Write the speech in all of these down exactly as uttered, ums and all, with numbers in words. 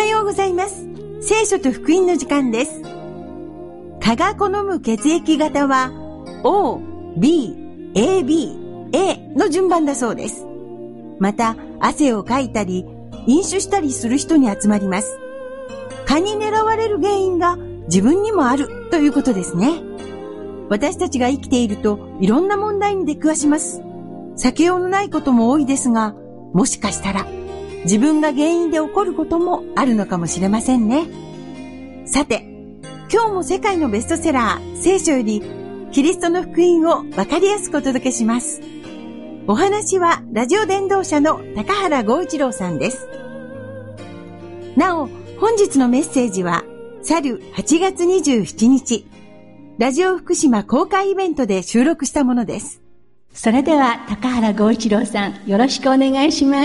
はようございます。聖書と福音の時間です。蚊が好む血液型は オー、ビー、エービー、エー の順番だそうです。また、汗をかいたり、飲酒したりする人に集まります。蚊に狙われる原因が自分にもあるということですね。私たちが生きているといろんな問題に出くわします。避けようのないことも多いですが、もしかしたら自分が原因で起こることもあるのかもしれませんね。さて、今日も世界のベストセラー聖書よりキリストの福音をわかりやすくお届けします。お話はラジオ伝道者の高原剛一郎さんです。なお、本日のメッセージは去るはちがつにじゅうしちにち、ラジオ福島公開イベントで収録したものです。 それでは高原剛一郎さん、よろしくお願いします。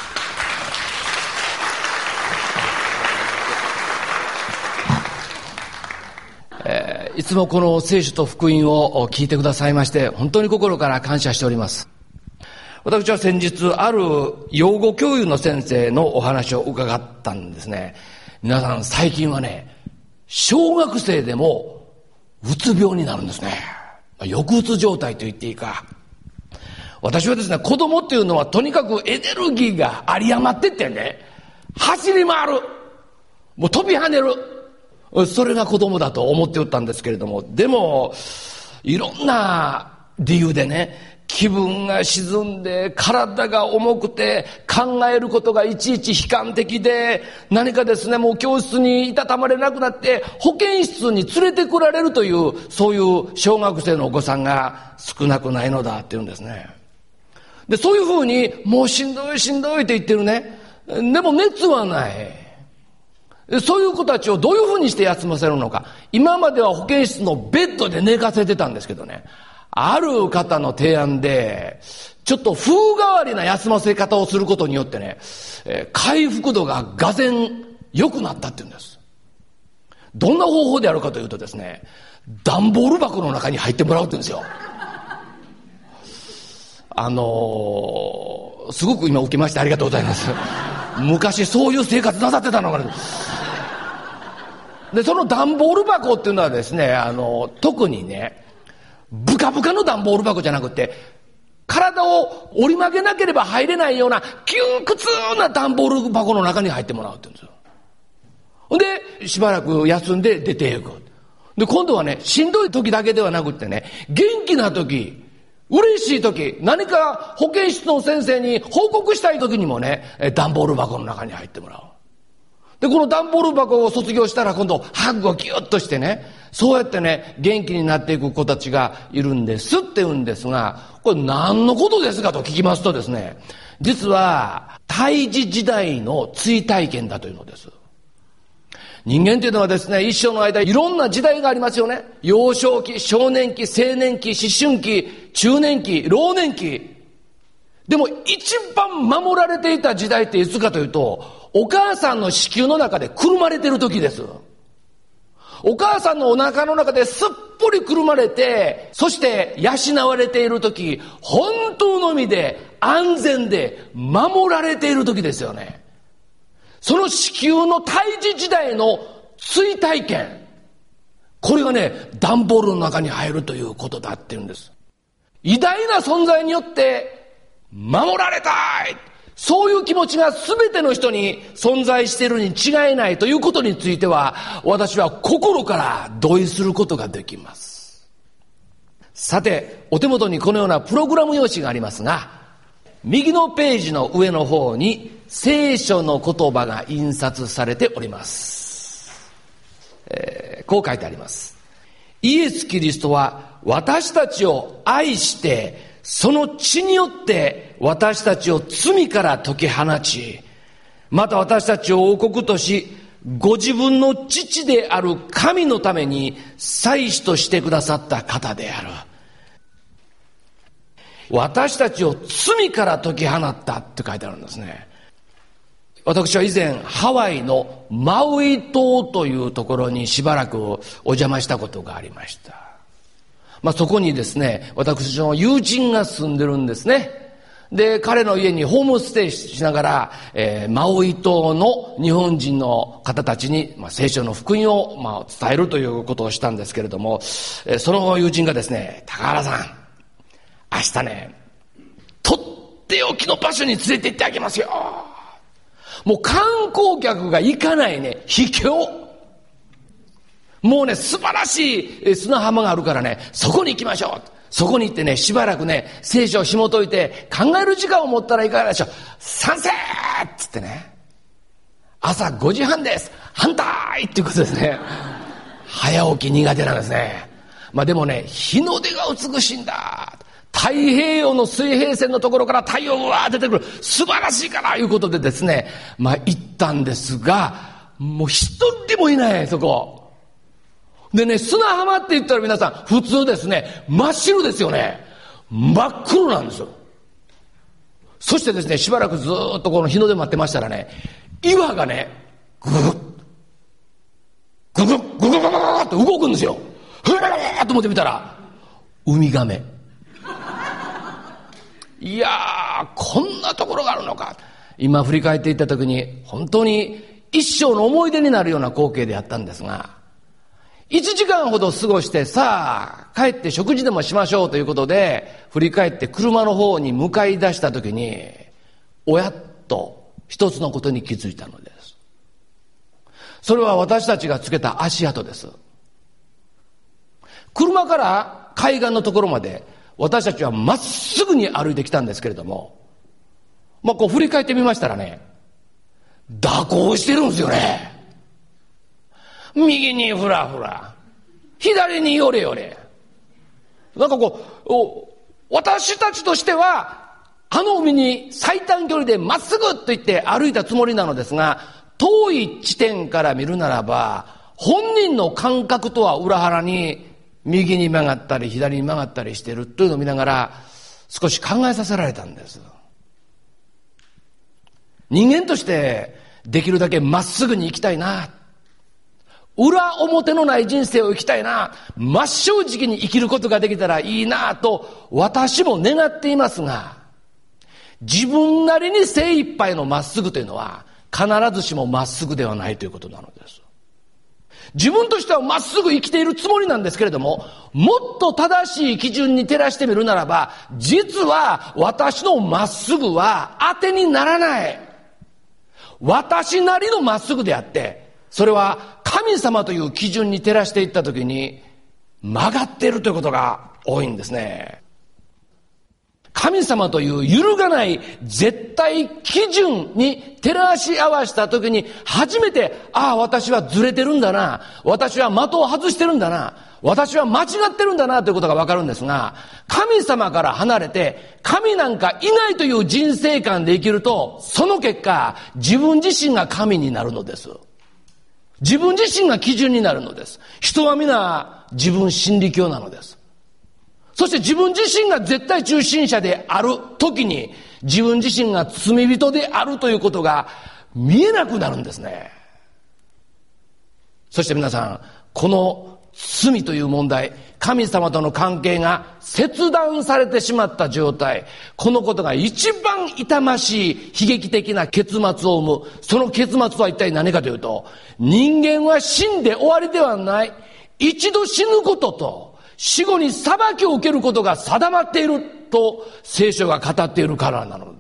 えー、いつもこの聖書と福音を聞いてくださいまして本当に心から感謝しております。私は先日ある養護教諭の先生のお話を伺ったんですね。皆さん最近はね、小学生でもうつ病になるんですね。抑うつ状態と言っていいか。私はですね、子供っていうのはとにかくエネルギーが有り余ってってね、走り回る、もう飛び跳ねる、それが子供だと思っておったんですけれども、でもいろんな理由でね、気分が沈んで体が重くて考えることがいちいち悲観的で、何かですね、もう教室にいたたまれなくなって保健室に連れてこられるという、そういう小学生のお子さんが少なくないのだっていうんですね。で、そういうふうにもうしんどいしんどいって言ってるね。でも熱はない。そういう子たちをどういうふうにして休ませるのか。今までは保健室のベッドで寝かせてたんですけどね、ある方の提案でちょっと風変わりな休ませ方をすることによってね、えー、回復度ががぜん良くなったっていうんです。どんな方法でやるかというとですね、段ボール箱の中に入ってもらうって言うんですよ。あのー、すごく今受けましてありがとうございます。昔そういう生活なさってたのかな。で、その段ボール箱っていうのはですね、あのー、特にね、ブカブカの段ボール箱じゃなくて、体を折り曲げなければ入れないような窮屈な段ボール箱の中に入ってもらうって言うんですよ。で、しばらく休んで出ていく。で、今度はね、しんどい時だけではなくってね、元気な時、嬉しい時、何か保健室の先生に報告したい時にもね、段ボール箱の中に入ってもらう。で、この段ボール箱を卒業したら今度ハグをギュッとしてね、そうやってね、元気になっていく子たちがいるんですって言うんですが、これ何のことですかと聞きますとですね、実は胎児時代の追体験だというのです。人間というのはですね、一生の間いろんな時代がありますよね。幼少期、少年期、青年期、思春期、中年期、老年期。でも一番守られていた時代っていつかというと、お母さんの子宮の中でくるまれている時です。お母さんのお腹の中ですっぽりくるまれて、そして養われている時、本当の意味で安全で守られている時ですよね。その子宮の胎児時代の追体験、これがね、段ボールの中に入るということだっていうんです。偉大な存在によって守られたい、そういう気持ちが全ての人に存在しているに違いないということについては、私は心から同意することができます。さて、お手元にこのようなプログラム用紙がありますが、右のページの上の方に聖書の言葉が印刷されております。えー、こう書いてあります。イエス・キリストは私たちを愛して、その血によって私たちを罪から解き放ち、また私たちを王国とし、ご自分の父である神のために祭司としてくださった方である。私たちを罪から解き放ったって書いてあるんですね。私は以前ハワイのマウイ島というところにしばらくお邪魔したことがありました。まあ、そこにですね、私の友人が住んでるんですね。 で、彼の家にホームステイしながら、えー、マウイ島の日本人の方たちに、まあ、聖書の福音を、まあ、伝えるということをしたんですけれども、えー、その友人がですね、高原さん、明日ね、とっておきの場所に連れて行ってあげますよ。もう観光客が行かないね、秘境。もうね、素晴らしい砂浜があるからね、そこに行きましょう。そこに行ってね、しばらくね、聖書を紐解いて考える時間を持ったらいかがでしょう。賛成っつってね、朝ごじはんです、反対っていうことですね。早起き苦手なんですね。まあでもね、日の出が美しいんだ。太平洋の水平線のところから太陽がわー出てくる。素晴らしいからいうことでですね、まあ行ったんですが、もう一人もいない、そこ。でね、砂浜って言ったら皆さん普通ですね、真っ白ですよね。真っ黒なんですよ。そしてですね、しばらくずーっとこの日の出待ってましたらね、岩がね、ぐぐっぐぐっぐぐぐぐぐって動くんですよ。ふららららと思ってみたら、ウミガメ。いやー、こんなところがあるのか。今振り返っていった時に、本当に一生の思い出になるような光景であったんですが、いちじかんほど過ごして、さあ、帰って食事でもしましょうということで、振り返って車の方に向かい出したときに、おやっと一つのことに気づいたのです。それは私たちがつけた足跡です。車から海岸のところまで、私たちはまっすぐに歩いてきたんですけれども、まあこう振り返ってみましたらね、蛇行してるんですよね。右にふらふら、左によれよれ。なんかこう、お私たちとしては、あの海に最短距離でまっすぐと言って歩いたつもりなのですが、遠い地点から見るならば、本人の感覚とは裏腹に、右に曲がったり左に曲がったりしているというのを見ながら、少し考えさせられたんです。人間としてできるだけまっすぐに生きたいな。裏表のない人生を生きたいな、真っ正直に生きることができたらいいなと私も願っていますが、自分なりに精一杯のまっすぐというのは必ずしもまっすぐではないということなのです。自分としてはまっすぐ生きているつもりなんですけれども、もっと正しい基準に照らしてみるならば、実は私のまっすぐは当てにならない。私なりのまっすぐであって、それは神様という基準に照らしていったときに曲がっているということが多いんですね。神様という揺るがない絶対基準に照らし合わせたときに初めて、ああ私はずれてるんだな、私は的を外してるんだな、私は間違ってるんだなということがわかるんですが、神様から離れて神なんかいないという人生観で生きると、その結果自分自身が神になるのです。自分自身が基準になるのです。人は皆自分心理教なのです。そして自分自身が絶対中心者である時に、自分自身が罪人であるということが見えなくなるんですね。そして皆さん、この罪という問題、神様との関係が切断されてしまった状態、このことが一番痛ましい悲劇的な結末を生む。その結末は一体何かというと、人間は死んで終わりではない。一度死ぬことと死後に裁きを受けることが定まっていると聖書が語っているからなのです。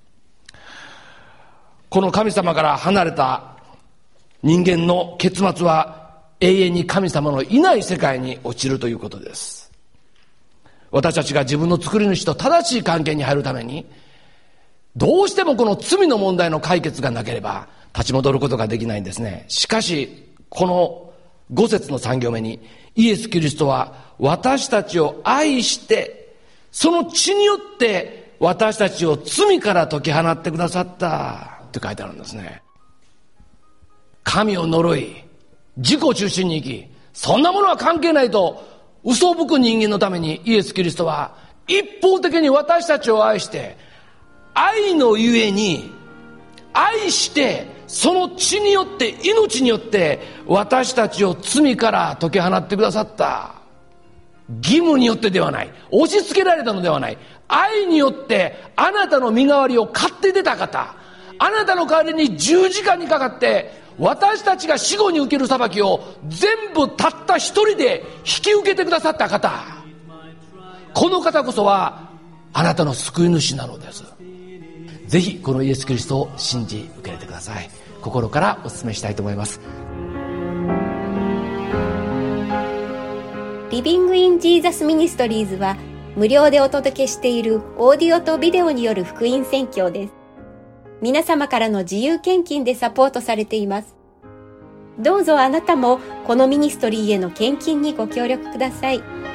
この神様から離れた人間の結末は永遠に神様のいない世界に落ちるということです。私たちが自分の作り主と正しい関係に入るために、どうしてもこの罪の問題の解決がなければ立ち戻ることができないんですね。しかしこのご節のさん行目に、イエス・キリストは私たちを愛してその血によって私たちを罪から解き放ってくださったって書いてあるんですね。神を呪い自己中心に生き、そんなものは関係ないと嘘を吹く人間のために、イエス・キリストは一方的に私たちを愛して、愛のゆえに愛してその血によって、命によって私たちを罪から解き放ってくださった。 義務によってではない。押し付けられたのではない。愛によってあなたの身代わりを買って出た方。あなたの代わりに十字架にかかって私たちが死後に受ける裁きを全部たった一人で引き受けてくださった方。この方こそはあなたの救い主なのです。ぜひこのイエス・キリストを信じ受け入れてください。心からお勧めしたいと思います。 リビングインジーザスミニストリーズは無料でお届けしているオーディオとビデオによる福音宣教です。皆様からの自由献金でサポートされています。どうぞあなたもこのミニストリーへの献金にご協力ください。